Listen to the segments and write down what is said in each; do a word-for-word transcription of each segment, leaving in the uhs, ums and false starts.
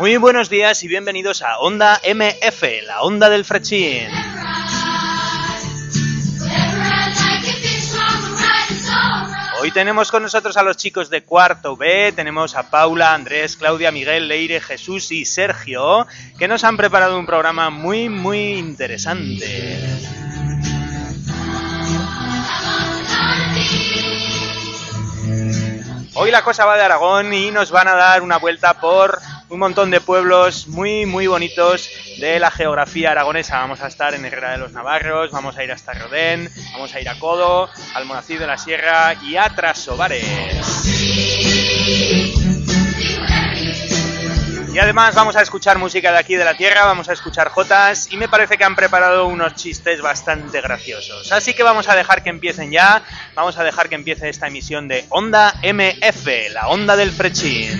Muy buenos días y bienvenidos a Onda M F, la onda del Frechín. Hoy tenemos con nosotros a los chicos de cuarto B, tenemos a Paula, Andrés, Claudia, Miguel, Leire, Jesús y Sergio, que nos han preparado un programa muy, muy interesante. Hoy la cosa va de Aragón y nos van a dar una vuelta por un montón de pueblos muy muy bonitos de la geografía aragonesa. Vamos a estar en Herrera de los Navarros, vamos a ir hasta Rodén, vamos a ir a Codo, Almonacid de la Sierra y a Trasobares. Y además vamos a escuchar música de aquí de la tierra, vamos a escuchar jotas y me parece que han preparado unos chistes bastante graciosos. Así que vamos a dejar que empiecen ya, vamos a dejar que empiece esta emisión de Onda M F, la onda del Frechín.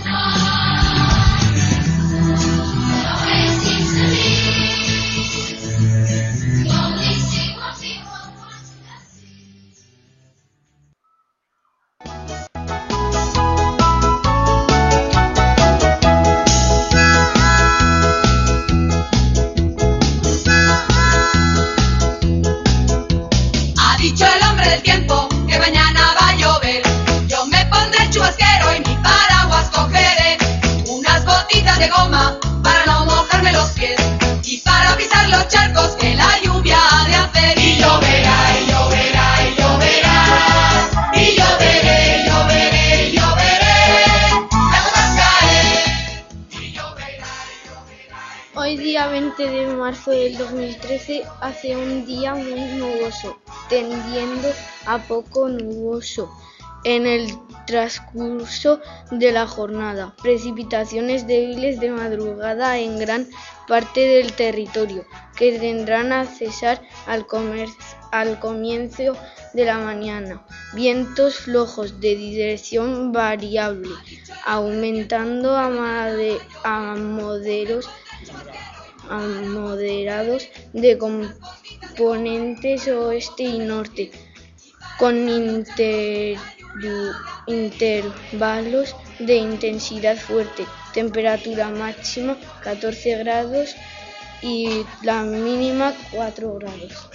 veinte de marzo del dos mil trece hace un día muy nuboso, tendiendo a poco nuboso. En el transcurso de la jornada, precipitaciones débiles de madrugada en gran parte del territorio, que tendrán a cesar al, comer- al comienzo de la mañana. Vientos flojos de dirección variable, aumentando a, made- a moderos a moderados de componentes oeste y norte, con inter, intervalos de intensidad fuerte, temperatura máxima catorce grados y la mínima cuatro grados.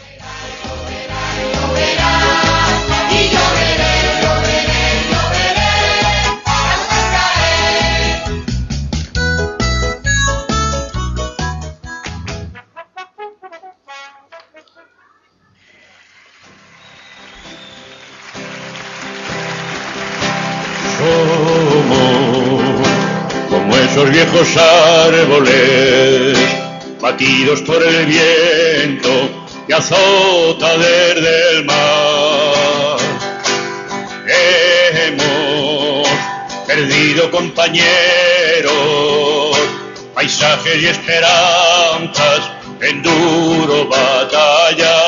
Somos como esos viejos árboles batidos por el viento que azota desde el mar. Hemos perdido compañeros, paisajes y esperanzas en duro batallar.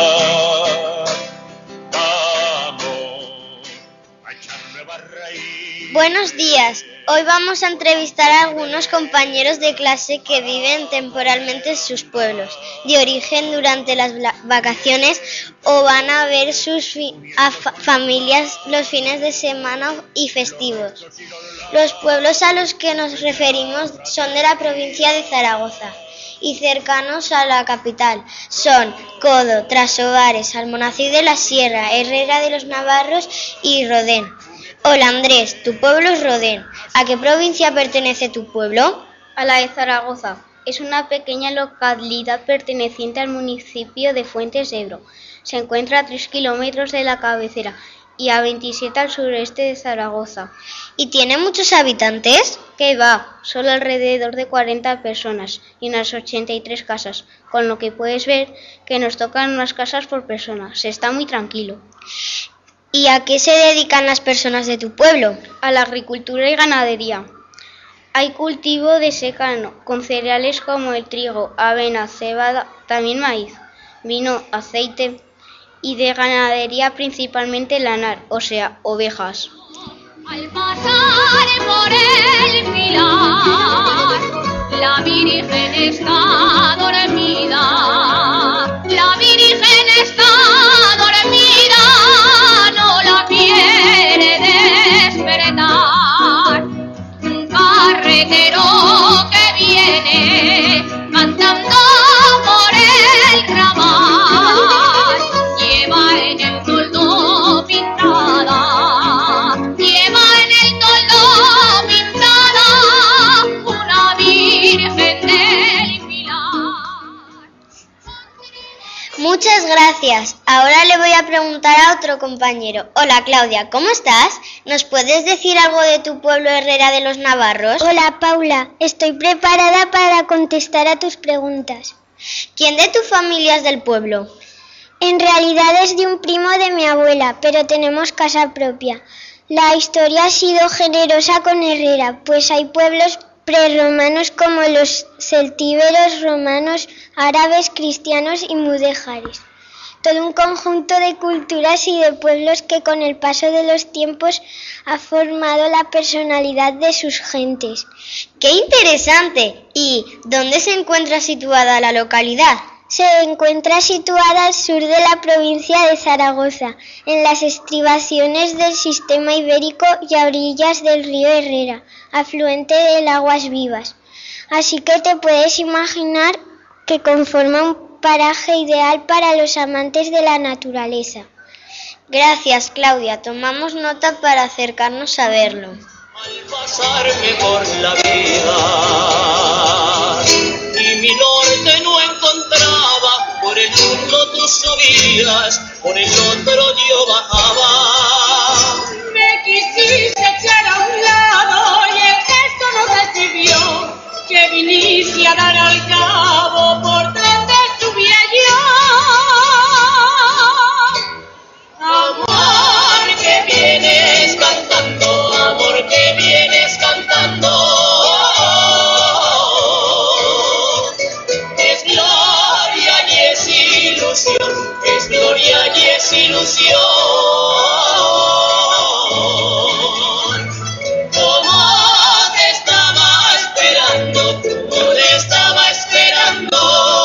Buenos días. Hoy vamos a entrevistar a algunos compañeros de clase que viven temporalmente en sus pueblos de origen durante las vacaciones o van a ver sus fi- a fa- familias los fines de semana y festivos. Los pueblos a los que nos referimos son de la provincia de Zaragoza y cercanos a la capital. Son Codo, Trasobares, Almonacid de la Sierra, Herrera de los Navarros y Rodén. Hola Andrés, tu pueblo es Rodén. ¿A qué provincia pertenece tu pueblo? A la de Zaragoza. Es una pequeña localidad perteneciente al municipio de Fuentes de Ebro. Se encuentra a tres kilómetros de la cabecera y a veintisiete al sureste de Zaragoza. ¿Y tiene muchos habitantes? ¿Qué va? Solo alrededor de cuarenta personas y unas ochenta y tres casas, con lo que puedes ver que nos tocan unas casas por persona. Se está muy tranquilo. ¿Y a qué se dedican las personas de tu pueblo? A la agricultura y ganadería. Hay cultivo de secano, con cereales como el trigo, avena, cebada, también maíz, vino, aceite y de ganadería principalmente lanar, o sea, ovejas. Al pasar por el pilar, la Virgen está dormida, la Virgen está dormida, no la quiere despertar. Un carretero Muchas gracias. Ahora le voy a preguntar a otro compañero. Hola Claudia, ¿cómo estás? ¿Nos puedes decir algo de tu pueblo Herrera de los Navarros? Hola Paula, estoy preparada para contestar a tus preguntas. ¿Quién de tu familia es del pueblo? En realidad es de un primo de mi abuela, pero tenemos casa propia. La historia ha sido generosa con Herrera, pues hay pueblos prerromanos como los celtíberos, romanos, árabes, cristianos y mudéjares. Todo un conjunto de culturas y de pueblos que con el paso de los tiempos ha formado la personalidad de sus gentes. ¡Qué interesante! ¿Y dónde se encuentra situada la localidad? Se encuentra situada al sur de la provincia de Zaragoza, en las estribaciones del sistema ibérico y a orillas del río Herrera, afluente del Aguas Vivas. Así que te puedes imaginar que conforma un paraje ideal para los amantes de la naturaleza. Gracias, Claudia. Tomamos nota para acercarnos a verlo. Al pasarme por la vida y mi norte no encontraba, por el uno tú subías, por el otro yo bajaba. Me quisiste echar a un lado y el gesto no recibió, que viniste a dar al cabo por donde subía yo. Amor que vienes cantando, amor que vienes cantando, es gloria y es ilusión, es gloria y es ilusión. Como te estaba esperando, como te estaba esperando.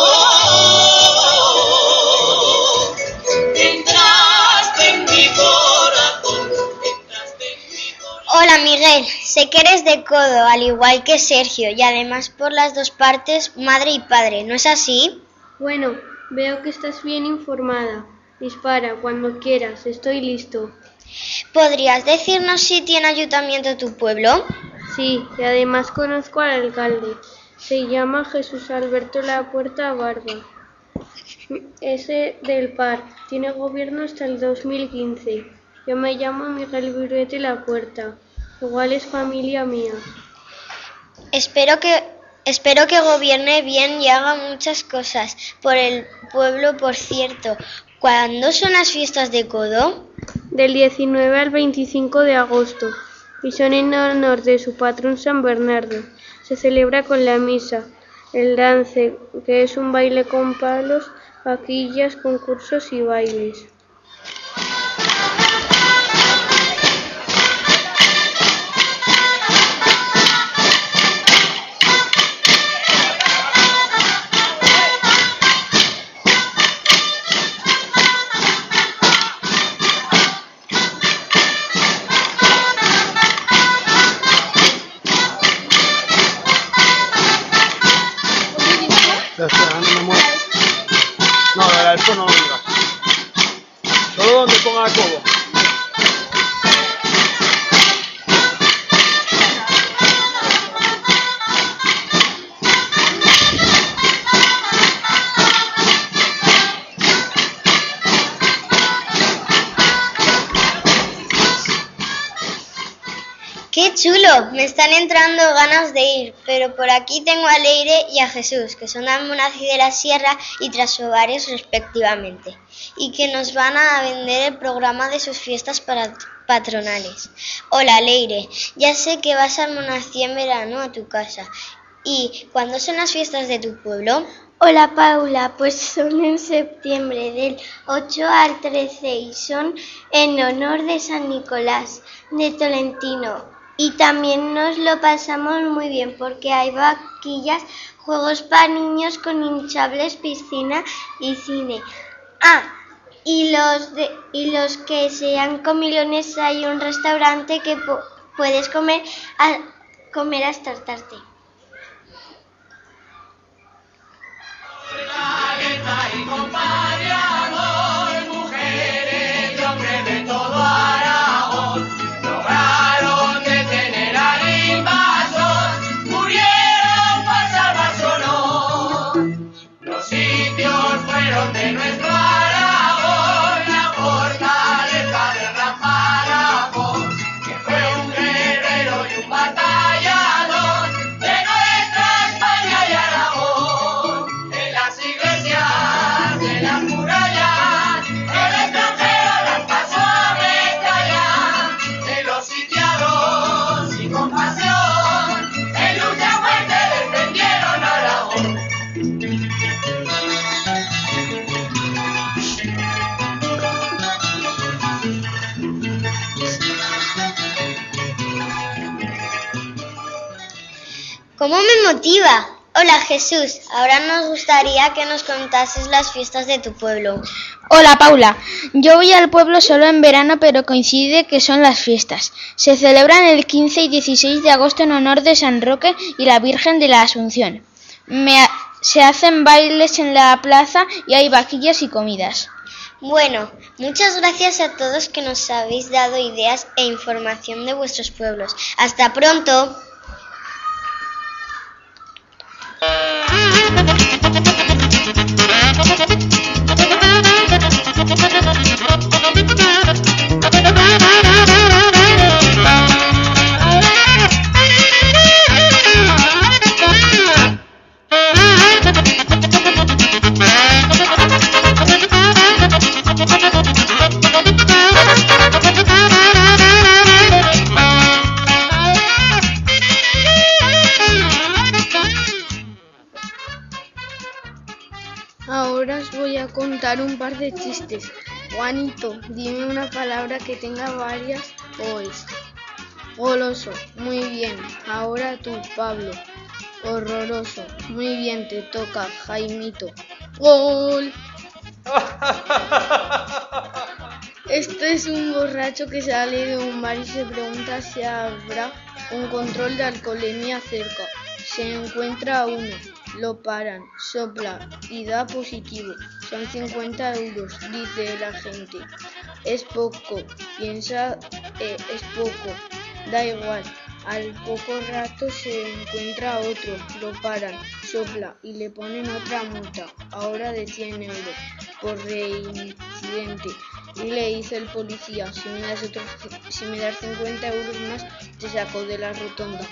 Hola Miguel, sé que eres de Codo, al igual que Sergio, y además por las dos partes, madre y padre, ¿no es así? Bueno, veo que estás bien informada. Dispara cuando quieras, estoy listo. ¿Podrías decirnos si tiene ayuntamiento tu pueblo? Sí, y además conozco al alcalde. Se llama Jesús Alberto La Puerta Barba. Ese del P A R. Tiene gobierno hasta el dos mil quince. Yo me llamo Miguel Viruete La Puerta. Igual es familia mía. Espero que, espero que gobierne bien y haga muchas cosas por el pueblo, por cierto. ¿Cuándo son las fiestas de Codo? Del diecinueve al veinticinco de agosto. Y son en honor de su patrón San Bernardo. Se celebra con la misa, el dance, que es un baile con palos, vaquillas, concursos y bailes. No, de esto no lo digas. Solo donde ponga Codo. ¡Qué chulo! Me están entrando ganas de ir, pero por aquí tengo a Leire y a Jesús, que son de Almonacid de la Sierra y Trasobares respectivamente, y que nos van a vender el programa de sus fiestas para patronales. Hola Leire, ya sé que vas a Almonacid en verano a tu casa. ¿Y cuándo son las fiestas de tu pueblo? Hola Paula, pues son en septiembre del ocho al trece y son en honor de San Nicolás de Tolentino. Y también nos lo pasamos muy bien porque hay vaquillas, juegos para niños con hinchables, piscina y cine. Ah, y los, de, y los que sean comilones hay un restaurante que po puedes comer, a, comer hasta hartarte. Los sitios fueron de nuestro ¿Cómo me motiva? Hola Jesús, ahora nos gustaría que nos contases las fiestas de tu pueblo. Hola Paula, yo voy al pueblo solo en verano, pero coincide que son las fiestas. Se celebran el quince y dieciséis de agosto en honor de San Roque y la Virgen de la Asunción. Me ha- se hacen bailes en la plaza y hay vaquillas y comidas. Bueno, muchas gracias a todos que nos habéis dado ideas e información de vuestros pueblos. ¡Hasta pronto! Ahora os voy a contar un par de chistes. Juanito, dime una palabra que tenga varias O's. Goloso, muy bien. Ahora tú, Pablo. Horroroso, muy bien, te toca, Jaimito. ¡Gol! Este es un borracho que sale de un bar y se pregunta si habrá un control de alcoholemia cerca. Se encuentra uno, lo paran, sopla y da positivo. Son cincuenta euros, dice la gente. Es poco, piensa, eh, es poco, da igual. Al poco rato se encuentra otro, lo paran, sopla y le ponen otra multa, ahora de cien euros, por reincidente. Y le dice el policía, si me das, otros, si me das cincuenta euros más, te saco de la rotonda.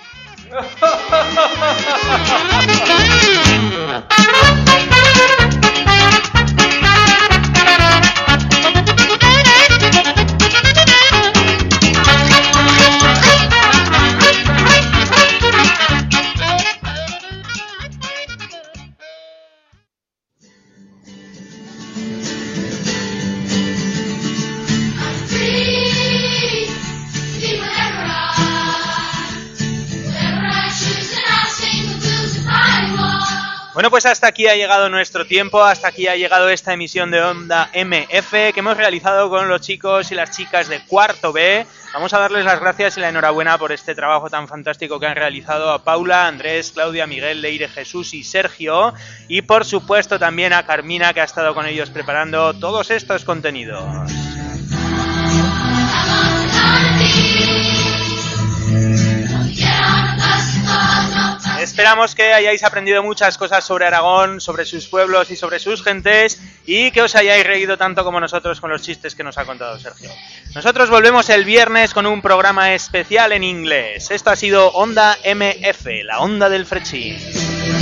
Bueno, pues hasta aquí ha llegado nuestro tiempo, hasta aquí ha llegado esta emisión de Onda M F que hemos realizado con los chicos y las chicas de Cuarto B. Vamos a darles las gracias y la enhorabuena por este trabajo tan fantástico que han realizado a Paula, Andrés, Claudia, Miguel, Leire, Jesús y Sergio. Y por supuesto también a Carmina, que ha estado con ellos preparando todos estos contenidos. Esperamos que hayáis aprendido muchas cosas sobre Aragón, sobre sus pueblos y sobre sus gentes, y que os hayáis reído tanto como nosotros con los chistes que nos ha contado Sergio. Nosotros volvemos el viernes con un programa especial en inglés. Esto ha sido Onda M F, la onda del Frechín.